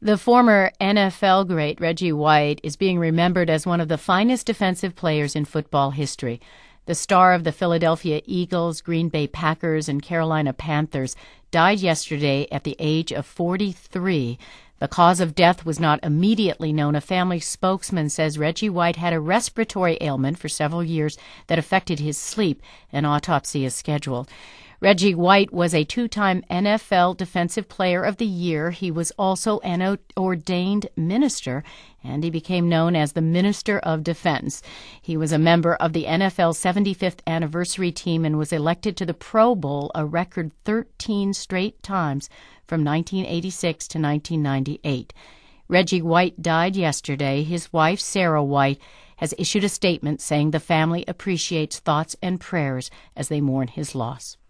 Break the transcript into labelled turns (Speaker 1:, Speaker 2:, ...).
Speaker 1: The former NFL great Reggie White is being remembered as one of the finest defensive players in football history. The star of the Philadelphia Eagles, Green Bay Packers, and Carolina Panthers died yesterday at the age of 43. The cause of death was not immediately known. A family spokesman says Reggie White had a respiratory ailment for several years that affected his sleep. An autopsy is scheduled. Reggie White was a two-time NFL Defensive Player of the Year. He was also an ordained minister, and he became known as the Minister of Defense. He was a member of the NFL 75th anniversary team and was elected to the Pro Bowl a record 13 straight times from 1986 to 1998. Reggie White died yesterday. His wife, Sarah White, has issued a statement saying the family appreciates thoughts and prayers as they mourn his loss.